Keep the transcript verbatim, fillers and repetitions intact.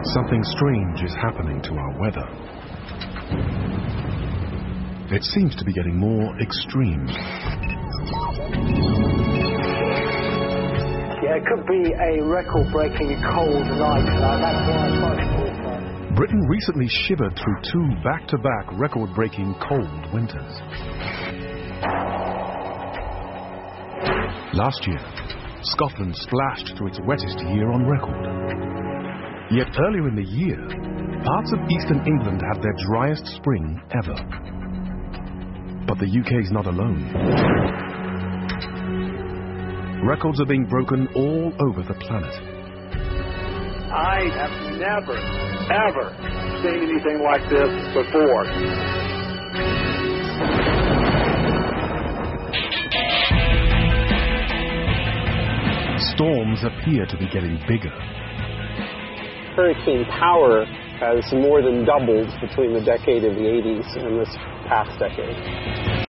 Something strange is happening to our weather. It seems to be getting more extreme. Yeah, it could be a record-breaking cold night. Uh, that's why I'm trying to call. Britain recently shivered through two back-to-back record-breaking cold winters. Last year, Scotland splashed through its wettest year on record. Yet earlier in the year, parts of eastern England had their driest spring ever. But the U K's not alone. Records are being broken all over the planet. I have never, ever seen anything like this before. Storms appear to be getting bigger. Hurricane power has more than doubled between the decade of the eighties and this past decade.